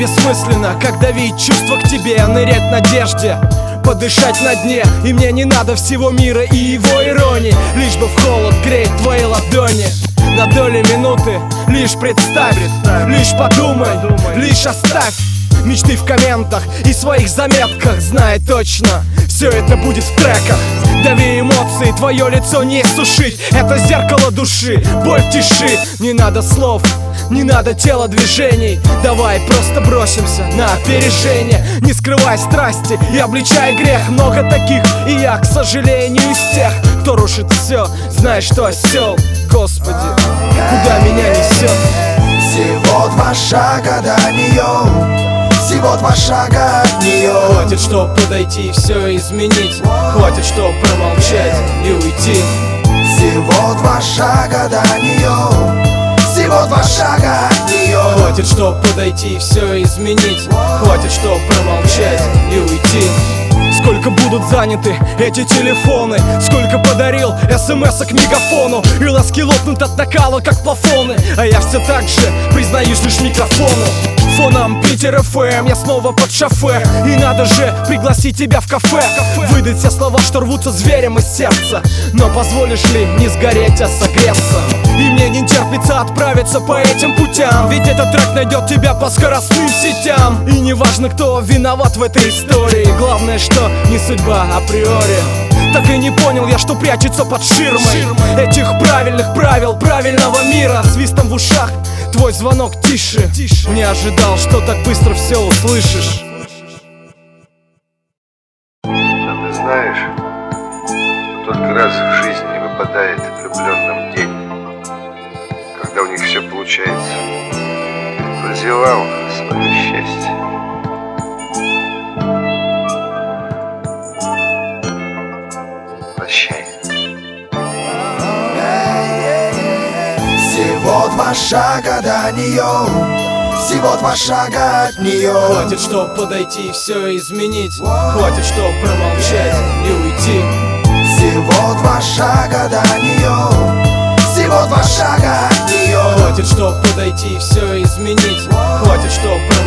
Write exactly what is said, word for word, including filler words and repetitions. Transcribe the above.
бессмысленно, как давить чувства к тебе, нырять в надежде, подышать на дне. И мне не надо всего мира и его иронии, лишь бы в холод греть твои ладони. На доли минуты лишь представь, лишь подумай, лишь оставь мечты в комментах и своих заметках. Знай точно, все это будет в треках. Дави эмоции, твое лицо не сушить, это зеркало души, боль тиши. Не надо слов, не надо телодвижений, давай просто бросимся на опережение. Не скрывай страсти и обличай грех, много таких, и я, к сожалению, из тех, кто рушит все, знай, что осел. Господи, куда меня несет? Всего два шага до нее, всего два шага от нее. Хватит, чтоб подойти и все изменить, хватит, чтоб промолчать и уйти. Всего два шага до нее, всего два шага от нее. Хватит, чтоб подойти и все изменить, хватит, чтоб промолчать и уйти. Сколько будут заняты эти телефоны, сколько подарил смс-ок мегафону, и ласки лопнут от накала, как плафоны, а я все так же признаюсь лишь микрофону. Фоном Питер эф эм, я снова под шофе, и надо же пригласить тебя в кафе, выдать все слова, что рвутся зверем из сердца. Но позволишь ли не сгореть, а согреться? И мне не терпится отправиться по этим путям, ведь этот трек найдет тебя по скоростным сетям. И не важно, кто виноват в этой истории, главное, что не судьба априори. Так и не понял я, что прячется под ширмой этих правильных правил, правильного мира. Свистом в ушах твой звонок тише, не ожидал, что так быстро все услышишь. А ты знаешь, что только раз в жизни выпадает влюбленным день, когда у них все получается. Прозевал свое счастье. Прощай. Всего два шага до нее, всего два шага от нее. Хватит, чтоб подойти и все изменить, хватит, чтоб промолчать и уйти. Всего два шага до нее, всего два шага от нее. Хватит, чтоб подойти и все изменить, хватит, чтоб промолчать